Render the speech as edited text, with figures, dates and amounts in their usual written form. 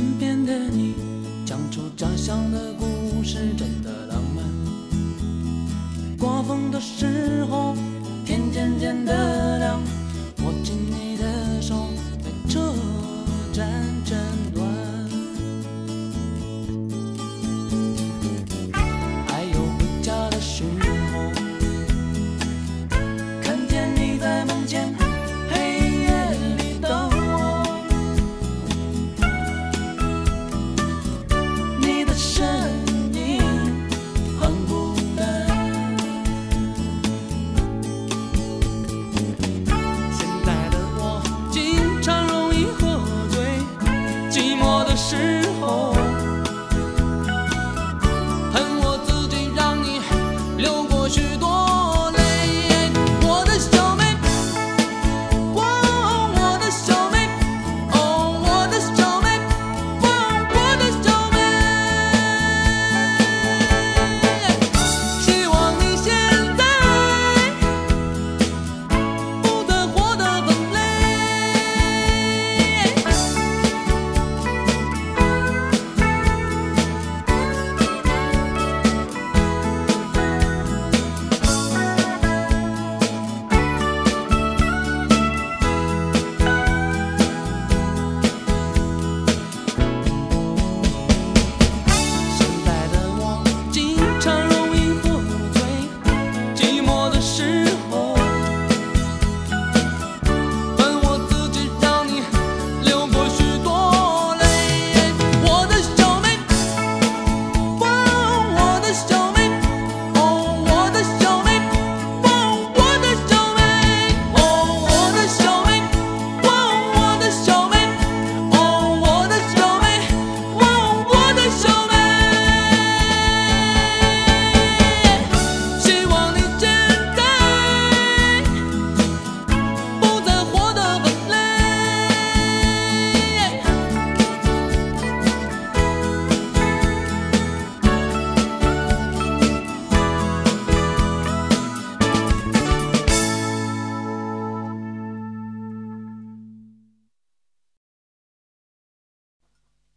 身边的你，讲出家乡的故事，真的浪漫。刮风的时候，天渐渐的亮，握紧你的手，在车站诊断。还有回家的时候，看见你在梦前黑夜里等我，你的身影很孤单。现在的我经常容易喝醉，寂寞的时候